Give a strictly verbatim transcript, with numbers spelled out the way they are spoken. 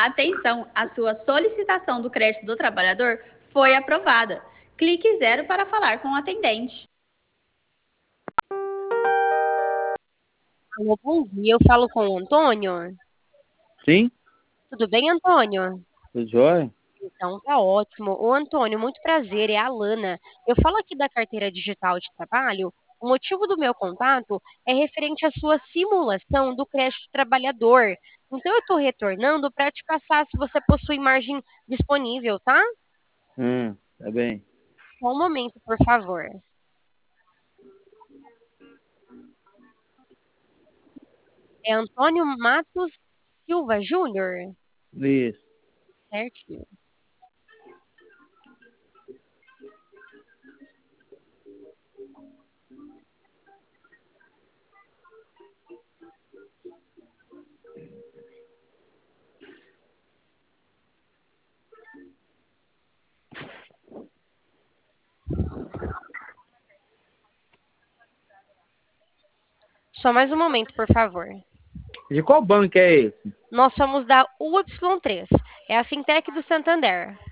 Atenção, a sua solicitação do crédito do trabalhador foi aprovada. Clique zero para falar com o atendente. Alô, bom dia, eu falo com o Antônio? Sim, Tudo bem, Antônio? tudo jóia? Então tá ótimo. Ô, Antônio, muito prazer, é a Alana. Eu falo aqui da carteira digital de trabalho. O motivo do meu contato é referente à sua simulação do crédito trabalhador. Então eu estou retornando para te passar se você possui margem disponível, tá? Hum, tá bem. Só um momento, por favor. É Antônio Matos Silva Júnior? Isso. Certinho. Só mais um momento, por favor. De qual banco é esse? Nós somos da U Y três, é a fintech do Santander.